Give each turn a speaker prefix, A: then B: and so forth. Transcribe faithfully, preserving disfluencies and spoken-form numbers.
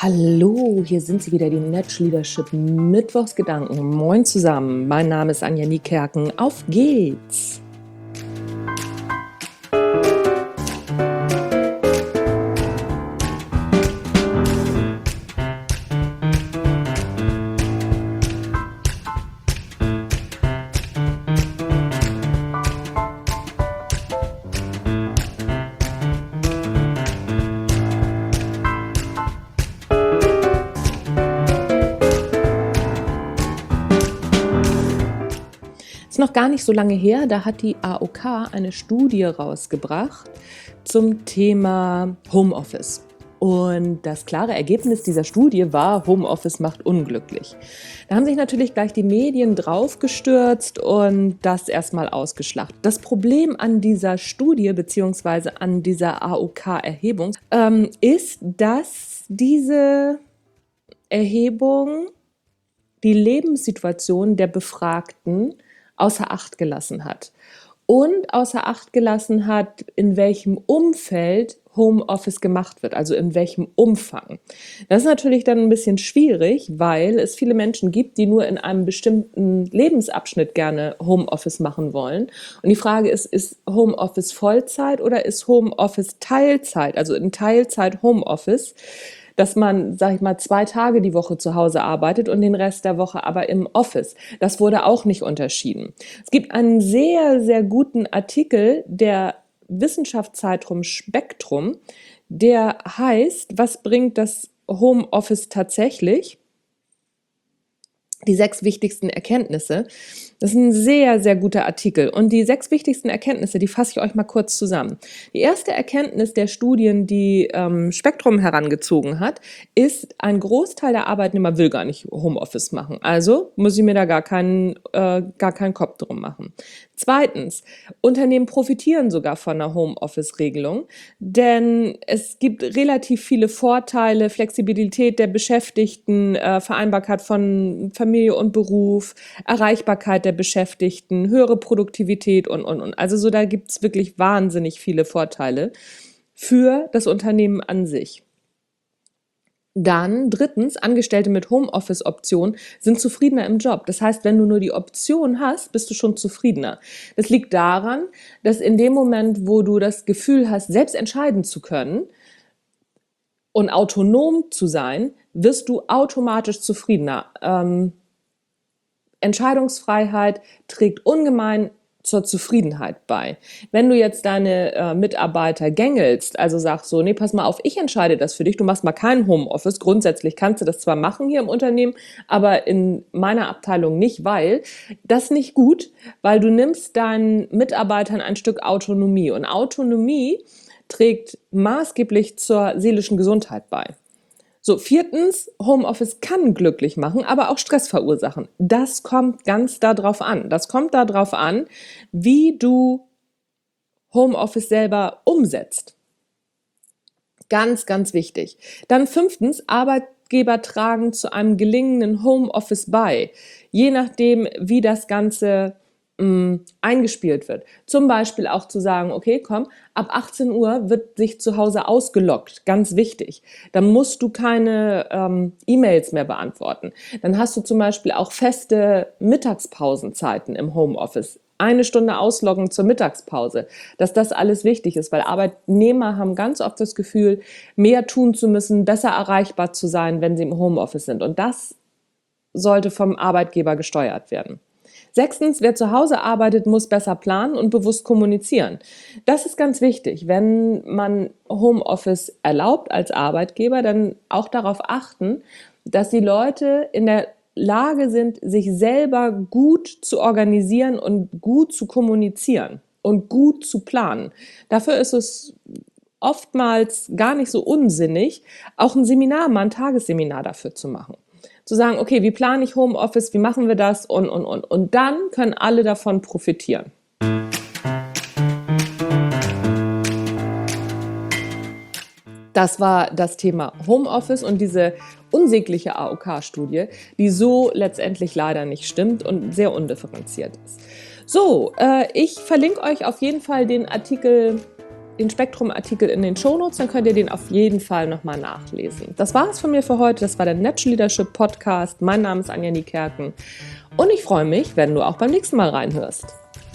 A: Hallo, hier sind sie wieder, die Natch Leadership Mittwochsgedanken. Moin zusammen, mein Name ist Anja Niekerken. Auf geht's! Noch gar nicht so lange her, da hat die A O K eine Studie rausgebracht zum Thema Homeoffice. Und das klare Ergebnis dieser Studie war, Homeoffice macht unglücklich. Da haben sich natürlich gleich die Medien draufgestürzt und das erstmal ausgeschlachtet. Das Problem an dieser Studie bzw. an dieser A O K-Erhebung ähm, ist, dass diese Erhebung die Lebenssituation der Befragten außer Acht gelassen hat und außer Acht gelassen hat, in welchem Umfeld Homeoffice gemacht wird, also in welchem Umfang. Das ist natürlich dann ein bisschen schwierig, weil es viele Menschen gibt, die nur in einem bestimmten Lebensabschnitt gerne Homeoffice machen wollen. Und die Frage ist, ist Homeoffice Vollzeit oder ist Homeoffice Teilzeit, also in Teilzeit Homeoffice, dass man, sag ich mal, zwei Tage die Woche zu Hause arbeitet und den Rest der Woche aber im Office. Das wurde auch nicht unterschieden. Es gibt einen sehr, sehr guten Artikel der Wissenschaftszeitung Spektrum, der heißt, was bringt das Homeoffice tatsächlich? Die sechs wichtigsten Erkenntnisse. Das ist ein sehr, sehr guter Artikel. Und die sechs wichtigsten Erkenntnisse, die fasse ich euch mal kurz zusammen. Die erste Erkenntnis der Studien, die ähm, Spektrum herangezogen hat, ist, ein Großteil der Arbeitnehmer will gar nicht Homeoffice machen. Also muss ich mir da gar keinen, äh, gar keinen Kopf drum machen. Zweitens, Unternehmen profitieren sogar von einer Homeoffice-Regelung, denn es gibt relativ viele Vorteile, Flexibilität der Beschäftigten, äh, Vereinbarkeit von Familie und Beruf, Erreichbarkeit der Beschäftigten, höhere Produktivität und, und, und. Also so, da gibt es wirklich wahnsinnig viele Vorteile für das Unternehmen an sich. Dann drittens, Angestellte mit Homeoffice-Option sind zufriedener im Job. Das heißt, wenn du nur die Option hast, bist du schon zufriedener. Das liegt daran, dass in dem Moment, wo du das Gefühl hast, selbst entscheiden zu können und autonom zu sein, wirst du automatisch zufriedener. Ähm, Entscheidungsfreiheit trägt ungemein zur Zufriedenheit bei. Wenn du jetzt deine äh, Mitarbeiter gängelst, also sagst so, nee, pass mal auf, ich entscheide das für dich, du machst mal kein Homeoffice, grundsätzlich kannst du das zwar machen hier im Unternehmen, aber in meiner Abteilung nicht, weil das nicht gut, weil du nimmst deinen Mitarbeitern ein Stück Autonomie und Autonomie trägt maßgeblich zur seelischen Gesundheit bei. So, viertens, Homeoffice kann glücklich machen, aber auch Stress verursachen. Das kommt ganz darauf an. Das kommt darauf an, wie du Homeoffice selber umsetzt. Ganz, ganz wichtig. Dann fünftens, Arbeitgeber tragen zu einem gelingenden Homeoffice bei, je nachdem, wie das Ganze eingespielt wird. Zum Beispiel auch zu sagen, okay, komm, ab achtzehn Uhr wird sich zu Hause ausgeloggt, ganz wichtig. Dann musst du keine ähm, E-Mails mehr beantworten. Dann hast du zum Beispiel auch feste Mittagspausenzeiten im Homeoffice. Eine Stunde ausloggen zur Mittagspause, dass das alles wichtig ist, weil Arbeitnehmer haben ganz oft das Gefühl, mehr tun zu müssen, besser erreichbar zu sein, wenn sie im Homeoffice sind. Und das sollte vom Arbeitgeber gesteuert werden. Sechstens, wer zu Hause arbeitet, muss besser planen und bewusst kommunizieren. Das ist ganz wichtig. Wenn man Homeoffice erlaubt als Arbeitgeber, dann auch darauf achten, dass die Leute in der Lage sind, sich selber gut zu organisieren und gut zu kommunizieren und gut zu planen. Dafür ist es oftmals gar nicht so unsinnig, auch ein Seminar, mal ein Tagesseminar dafür zu machen. Zu sagen, okay, wie plane ich Homeoffice, wie machen wir das und, und, und. Und dann können alle davon profitieren. Das war das Thema Homeoffice und diese unsägliche A O K-Studie, die so letztendlich leider nicht stimmt und sehr undifferenziert ist. So, äh, ich verlinke euch auf jeden Fall den Artikel den Spektrum-Artikel in den Shownotes, dann könnt ihr den auf jeden Fall nochmal nachlesen. Das war es von mir für heute. Das war der Natural Leadership Podcast. Mein Name ist Anja Niekerken und ich freue mich, wenn du auch beim nächsten Mal reinhörst.